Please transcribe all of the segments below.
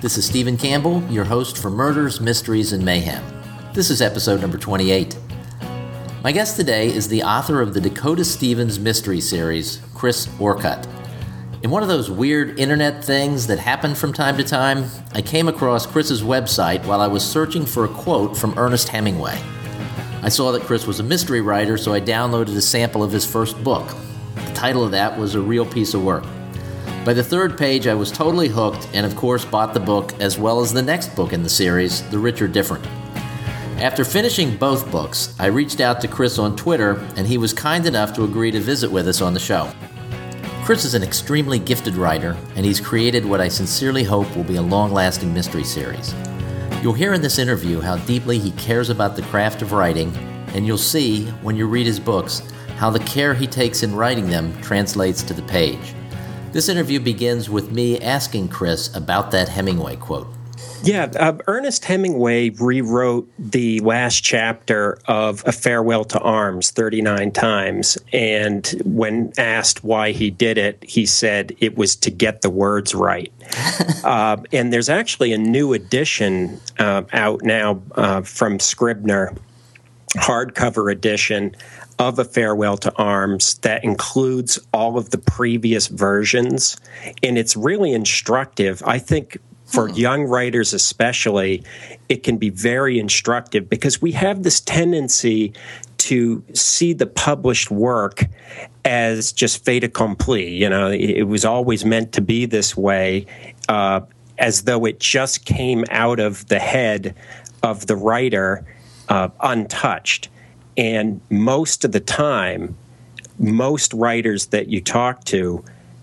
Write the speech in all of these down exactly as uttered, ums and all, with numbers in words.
This is Stephen Campbell, your host for Murders, Mysteries, and Mayhem. This is episode number twenty-eight. My guest today is the author of the Dakota Stevens mystery series, Chris Orcutt. In one of those weird internet things that happen from time to time, I came across Chris's website while I was searching for a quote from Ernest Hemingway. I saw that Chris was a mystery writer, so I downloaded a sample of his first book. The title of that was A Real Piece of Work. By the third page, I was totally hooked and, of course, bought the book as well as the next book in the series, The Rich or Different. After finishing both books, I reached out to Chris on Twitter, and he was kind enough to agree to visit with us on the show. Chris is an extremely gifted writer, and he's created what I sincerely hope will be a long-lasting mystery series. You'll hear in this interview how deeply he cares about the craft of writing, and you'll see, when you read his books, how the care he takes in writing them translates to the page. This interview begins with me asking Chris about that Hemingway quote. Yeah, uh, Ernest Hemingway rewrote the last chapter of A Farewell to Arms thirty-nine times, and when asked why he did it, he said it was to get the words right. uh, and there's actually a new edition uh, out now uh, from Scribner, hardcover edition of A Farewell to Arms that includes all of the previous versions, and it's really instructive. I think for young writers especially, it can be very instructive because we have this tendency to see the published work as just fait accompli. You know, it was always meant to be this way, uh, as though it just came out of the head of the writer uh, untouched. And most of the time, most writers that you talk to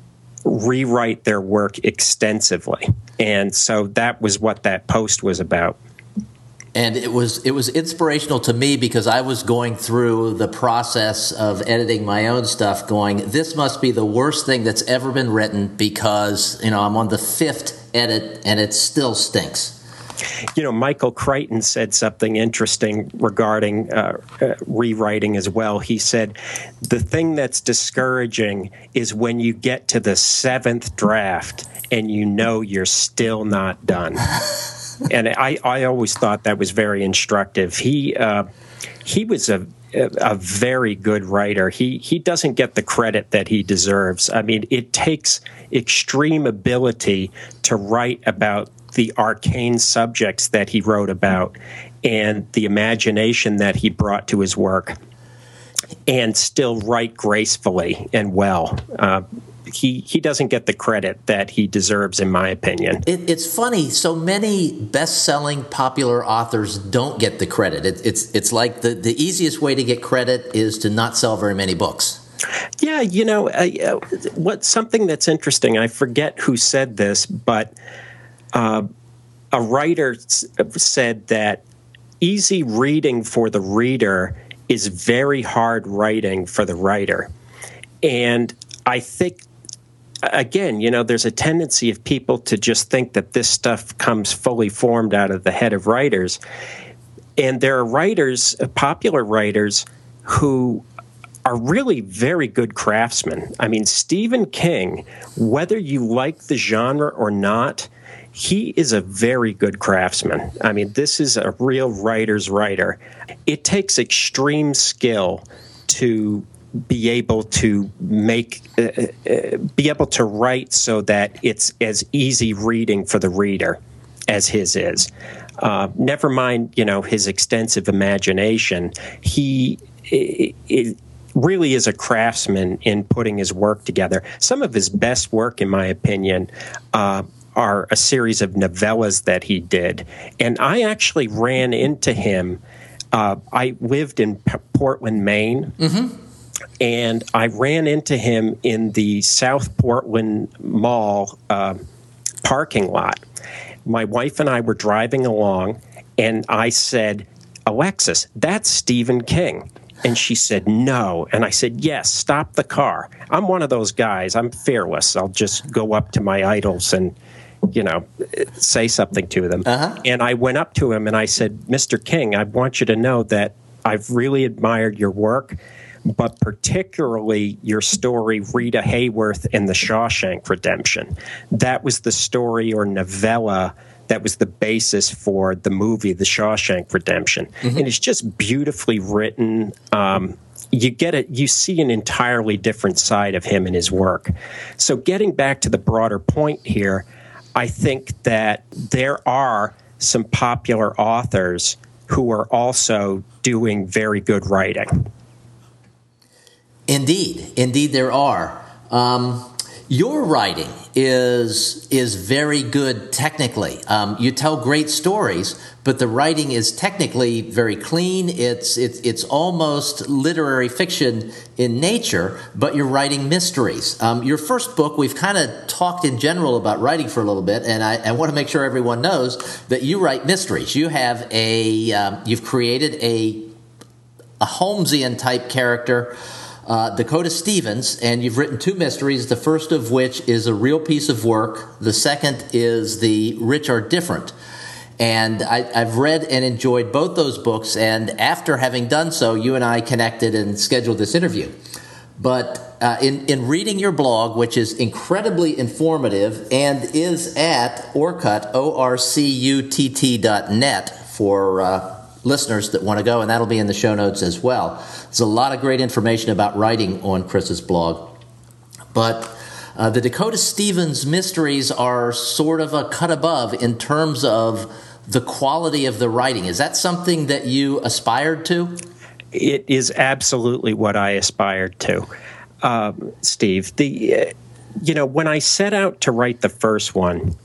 rewrite their work extensively. And so that was what that post was about. And it was it was inspirational to me because I was going through the process of editing my own stuff going, this must be the worst thing that's ever been written because, you know, I'm on the fifth edit and it still stinks. You know, Michael Crichton said something interesting regarding uh, uh, rewriting as well. He said, the thing that's discouraging is when you get to the seventh draft and you know you're still not done. And I, I always thought that was very instructive. He uh, he was a a very good writer. He he doesn't get the credit that he deserves. I mean, it takes extreme ability to write about the arcane subjects that he wrote about and the imagination that he brought to his work and still write gracefully and well. Uh, he he doesn't get the credit that he deserves, in my opinion. It, it's funny. So many best-selling popular authors don't get the credit. It, it's it's like the, the easiest way to get credit is to not sell very many books. Yeah, you know, uh, what something that's interesting, I forget who said this, but Uh, a writer said that easy reading for the reader is very hard writing for the writer. And I think, again, you know, there's a tendency of people to just think that this stuff comes fully formed out of the head of writers. And there are writers, popular writers, who are really very good craftsmen. I mean, Stephen King, whether you like the genre or not, he is a very good craftsman. I mean, this is a real writer's writer. It takes extreme skill to be able to make, uh, uh, be able to write so that it's as easy reading for the reader as his is. Uh, never mind, you know, his extensive imagination. He it, it really is a craftsman in putting his work together. Some of his best work, in my opinion, uh, are a series of novellas that he did. And I actually ran into him. Uh, I lived in P- Portland, Maine, mm-hmm. and I ran into him in the South Portland Mall uh, parking lot. My wife and I were driving along, and I said, Alexis, that's Stephen King. And she said, no. And I said, yes, stop the car. I'm one of those guys. I'm fearless. I'll just go up to my idols and, you know, say something to them. Uh-huh. And I went up to him and I said, Mister King, I want you to know that I've really admired your work, but particularly your story, Rita Hayworth and the Shawshank Redemption. That was the story or novella that was the basis for the movie, The Shawshank Redemption. Mm-hmm. And it's just beautifully written. Um, you get it, you see an entirely different side of him and his work. So getting back to the broader point here, I think that there are some popular authors who are also doing very good writing. Indeed. Indeed, there are. Um, your writing is is very good technically. Um, you tell great stories, but the writing is technically very clean. It's it's it's almost literary fiction in nature, but you're writing mysteries. Um, your first book, we've kind of talked in general about writing for a little bit, and I, I want to make sure everyone knows that you write mysteries. You have a um, you've created a a Holmesian type character, Uh, Dakota Stevens, and you've written two mysteries, the first of which is a real piece of work. The second is The Rich Are Different. And I, I've read and enjoyed both those books, and after having done so, you and I connected and scheduled this interview. But uh, in, in reading your blog, which is incredibly informative and is at Orcutt, O R C U T T dot net for uh, listeners that want to go, and that'll be in the show notes as well. There's a lot of great information about writing on Chris's blog. But uh, the Dakota Stevens mysteries are sort of a cut above in terms of the quality of the writing. Is that something that you aspired to? It is absolutely what I aspired to, um, Steve. The uh, you know, when I set out to write the first one,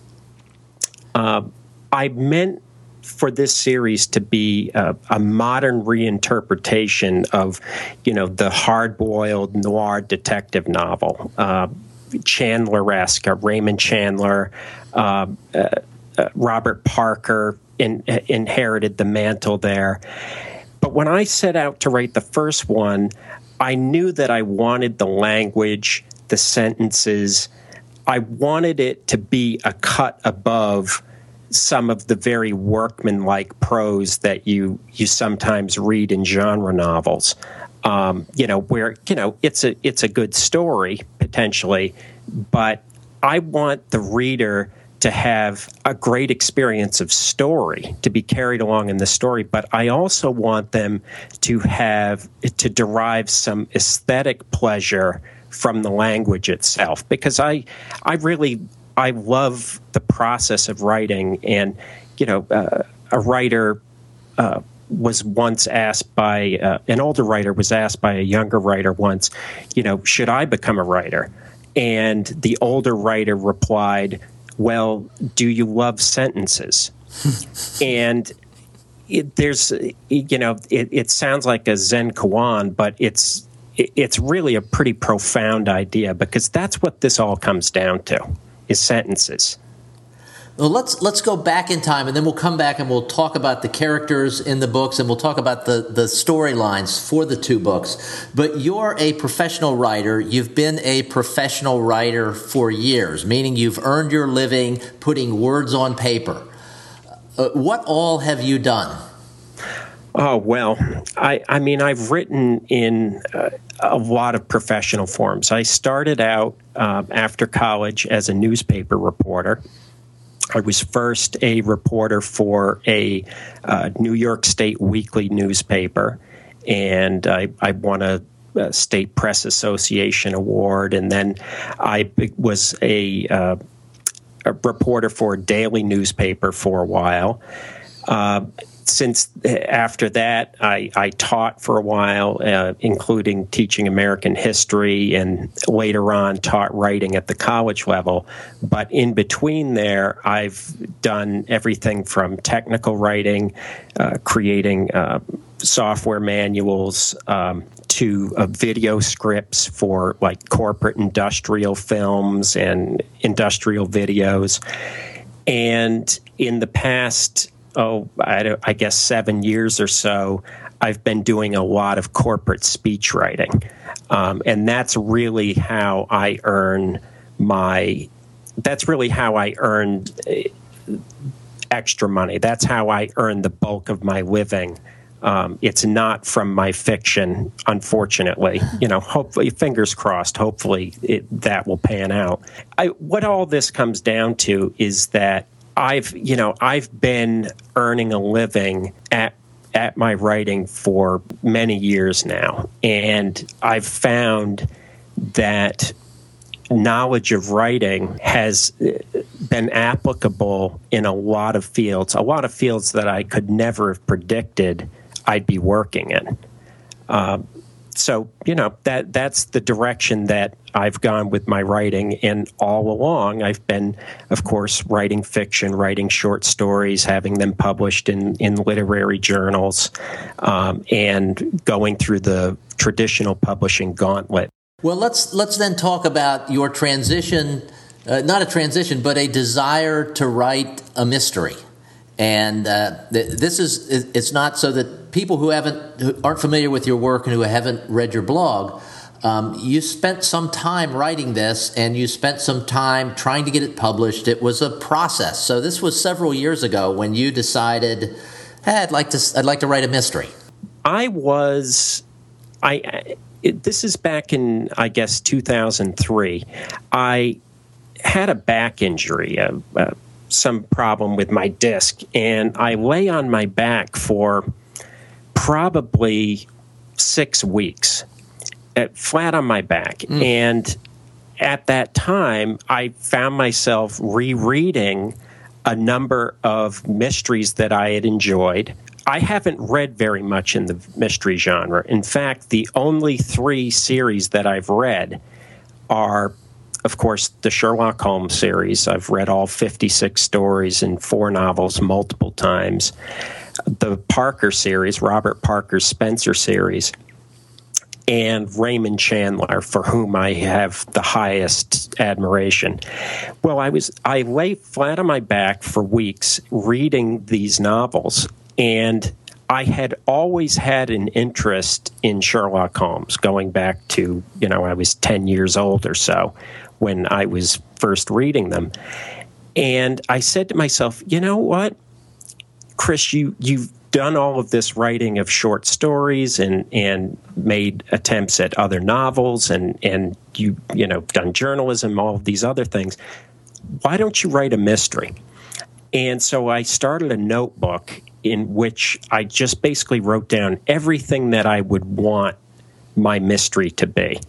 uh, I meant for this series to be a, a modern reinterpretation of, you know, the hard-boiled noir detective novel, uh, Chandler-esque, uh, Raymond Chandler, uh, uh, uh, Robert Parker in, uh, inherited the mantle there. But when I set out to write the first one, I knew that I wanted the language, the sentences, I wanted it to be a cut above some of the very workmanlike prose that you you sometimes read in genre novels, um, you know, where, you know, it's a it's a good story potentially, but I want the reader to have a great experience of story, to be carried along in the story, but I also want them to have to derive some aesthetic pleasure from the language itself, because I I really. I love the process of writing, and, you know, uh, a writer uh, was once asked by, uh, an older writer was asked by a younger writer once, you know, should I become a writer? And the older writer replied, well, do you love sentences? And it, there's, you know, it, it sounds like a Zen koan, but it's, it, it's really a pretty profound idea, because that's what this all comes down to. Is sentences. Well, let's let's go back in time, and then we'll come back and we'll talk about the characters in the books, and we'll talk about the, the storylines for the two books. But you're a professional writer. You've been a professional writer for years, meaning you've earned your living putting words on paper. Uh, what all have you done? Oh, well, I, I mean, I've written in uh, a lot of professional forms. I started out uh, after college as a newspaper reporter. I was first a reporter for a uh, New York State weekly newspaper, and I, I won a, a State Press Association award, and then I was a, uh, a reporter for a daily newspaper for a while. Uh, Since after that, I, I taught for a while, uh, including teaching American history, and later on taught writing at the college level. But in between there, I've done everything from technical writing, uh, creating uh, software manuals, um, to uh, video scripts for like corporate industrial films and industrial videos. And in the past, oh, I, I guess seven years or so, I've been doing a lot of corporate speech writing. Um, and that's really how I earn my, that's really how I earn extra money. That's how I earn the bulk of my living Um, it's not from my fiction, unfortunately. You know, hopefully, fingers crossed, hopefully it, that will pan out. I, what all this comes down to is that I've, you know, I've been earning a living at at my writing for many years now, and I've found that knowledge of writing has been applicable in a lot of fields, a lot of fields that I could never have predicted I'd be working in. Um, so, you know, that that's the direction that I've gone with my writing. And all along, I've been, of course, writing fiction, writing short stories, having them published in, in literary journals, um, and going through the traditional publishing gauntlet. Well, let's let's then talk about your transition, uh, not a transition, but a desire to write a mystery. And uh, th- this is, it's not so that people who haven't, who aren't familiar with your work and who haven't read your blog, um, you spent some time writing this and you spent some time trying to get it published. It was a process. So this was several years ago when you decided, hey, I'd like to, I'd like to write a mystery. I was, I, it, this is back in, I guess, two thousand three. I had a back injury, a, a some problem with my disc, and I lay on my back for probably six weeks, at, flat on my back. Mm. And at that time, I found myself rereading a number of mysteries that I had enjoyed. I haven't read very much in the mystery genre. In fact, the only three series that I've read are, of course, the Sherlock Holmes series. I've read all fifty-six stories and four novels multiple times. The Parker series, Robert Parker's Spencer series, and Raymond Chandler, for whom I have the highest admiration. Well, I was I lay flat on my back for weeks reading these novels, and I had always had an interest in Sherlock Holmes, going back to, you know, I was ten years old or so when I was first reading them. And I said to myself, you know what, Chris, you, you've done all of this writing of short stories and, and made attempts at other novels and, and you, you know, done journalism, all of these other things. Why don't you write a mystery? And so I started a notebook in which I just basically wrote down everything that I would want my mystery to be.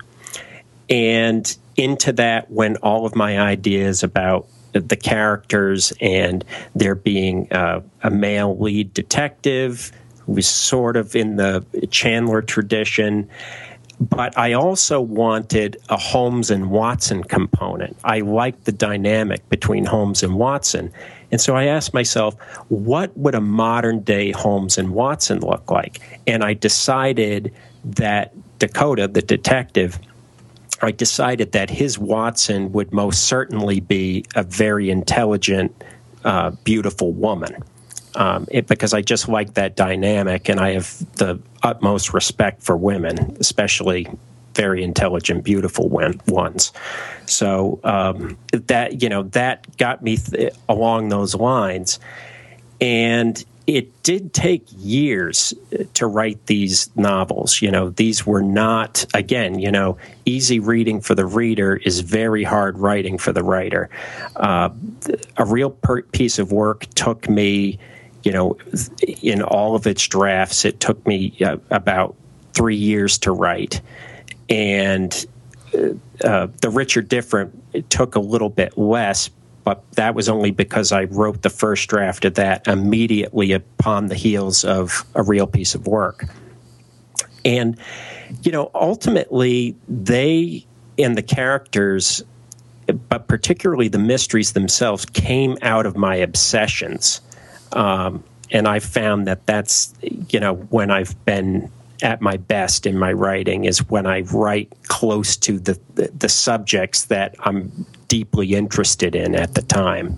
And into that went all of my ideas about the characters and there being uh, a male lead detective who was sort of in the Chandler tradition. But I also wanted a Holmes and Watson component. I liked the dynamic between Holmes and Watson. And so I asked myself, what would a modern-day Holmes and Watson look like? And I decided that Dakota, the detective, I decided that his Watson would most certainly be a very intelligent, uh, beautiful woman. Um, it, because I just like that dynamic, and I have the utmost respect for women, especially very intelligent, beautiful ones. So um, that, you know, that got me th- along those lines. And it did take years to write these novels. You know, these were not, again, you know, easy reading for the reader is very hard writing for the writer. Uh, a real per- piece of work took me, you know, in all of its drafts, it took me uh, about three years to write. And uh, the Richard Different, it took a little bit less, but that was only because I wrote the first draft of that immediately upon the heels of a real piece of work. And, you know, ultimately, they and the characters, but particularly the mysteries themselves, came out of my obsessions. Um, and I found that that's, you know, when I've been at my best in my writing is when I write close to the, the, the subjects that I'm deeply interested in at the time.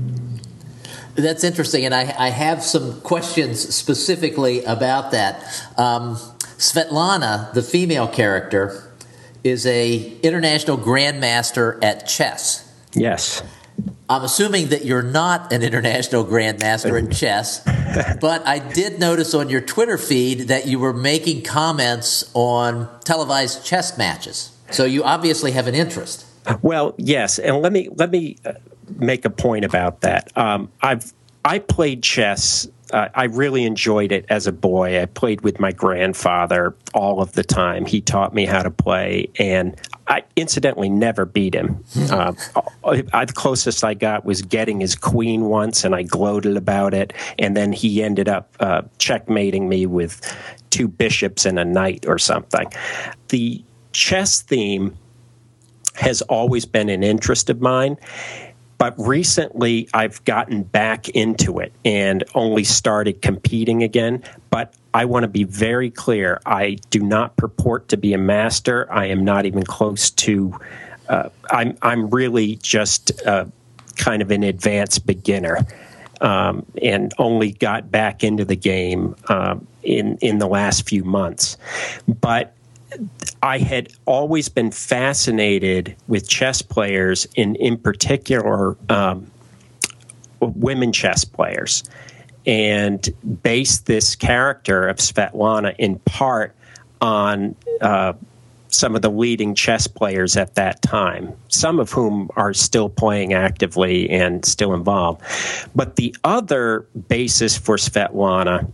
That's interesting, and I, I have some questions specifically about that. Um, Svetlana, the female character, is a international grandmaster at chess. Yes. I'm assuming that you're not an international grandmaster in chess, but I did notice on your Twitter feed that you were making comments on televised chess matches. So you obviously have an interest. Well, yes, and let me let me make a point about that. Um, I've I played chess. Uh, I really enjoyed it as a boy. I played with my grandfather all of the time. He taught me how to play, and I incidentally never beat him. uh, I, the closest I got was getting his queen once, and I gloated about it. And then he ended up uh, checkmating me with two bishops and a knight or something. The chess theme has always been an interest of mine. But recently, I've gotten back into it and only started competing again. But I want to be very clear. I do not purport to be a master. I am not even close to. Uh, I'm I'm really just uh, kind of an advanced beginner, um, and only got back into the game uh, in in the last few months. But I had always been fascinated with chess players, and in particular, um, women chess players, and based this character of Svetlana in part on uh, some of the leading chess players at that time, some of whom are still playing actively and still involved. But the other basis for Svetlana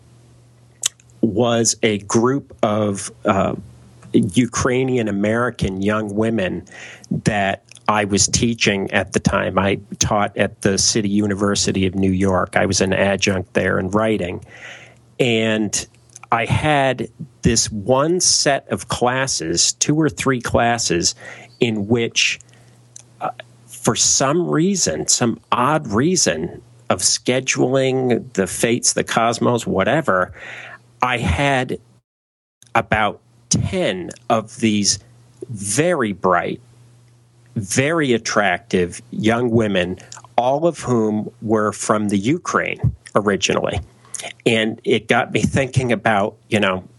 was a group of uh, Ukrainian American young women that I was teaching at the time. I taught at the City University of New York. I was an adjunct there in writing. And I had this one set of classes, two or three classes, in which, uh, for some reason, some odd reason of scheduling, the fates, the cosmos, whatever, I had about ten of these very bright, very attractive young women, all of whom were from the Ukraine originally. And it got me thinking about, you know,